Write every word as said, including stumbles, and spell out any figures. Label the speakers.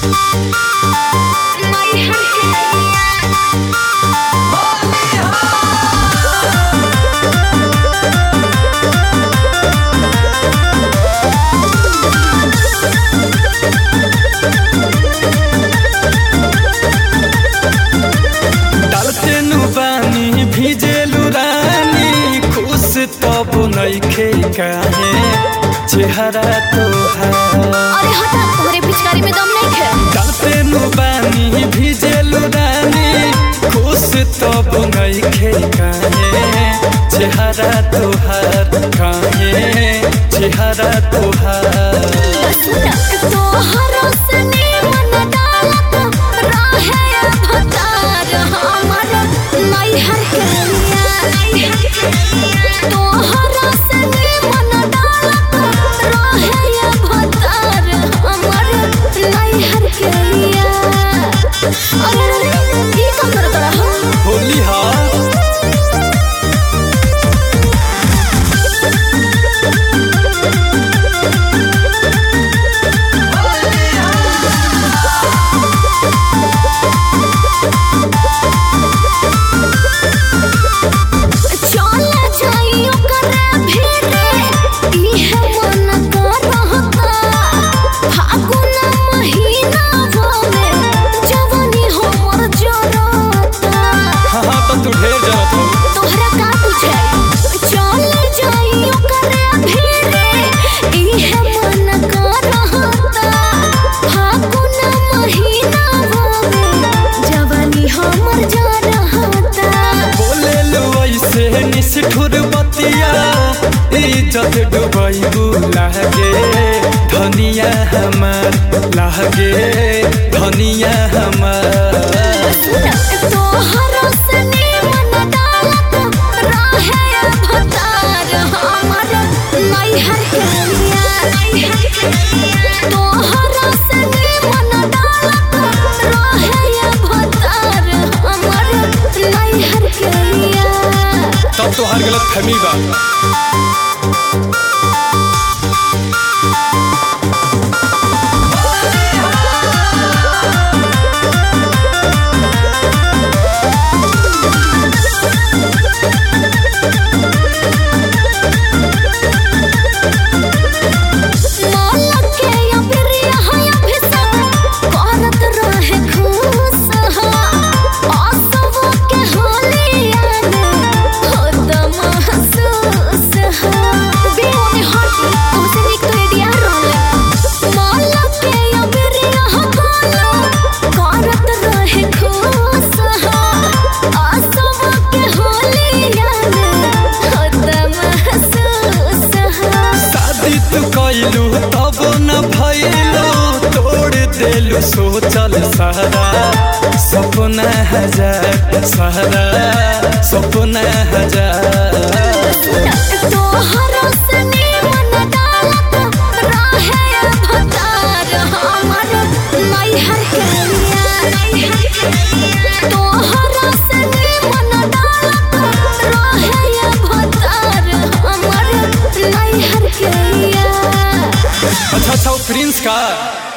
Speaker 1: काहे चेहरा तोहार
Speaker 2: अरे हटा तोहरे पिचकारी में दम नहीं है
Speaker 1: डालते नुबानी भिजेलु रानी खुश तब नहीं खे काहे चेहरा तोहार काहे चेहरा तोहार
Speaker 2: सुना तोहरा से मन डालत रहे भतार हमर नैहर के तोहरा से मन डालत रहे भतार हमर नैहर के अरे अरे ई का करत रहा
Speaker 1: होली हा ठुर बतिया इज्जत डुबैबू लहगे धनिया हमार लहगे धनिया हमार
Speaker 2: तोहरा से मन डालत रहे भतार हमर नैहर के तोहरा से मन डालत रहे भतार हमर नैहर के
Speaker 1: तब तो हर गलत फहमी बा तब न भइलू तोड़ देलू सोचल सहरा सपना हजार सहरा सपना हजार
Speaker 2: तोहरा से मन डालत रहे भतार हमर नैहर के तोहरा से मन डालत रहे भतार हमर नैहर के
Speaker 1: अच्छा अच्छा प्रिंस का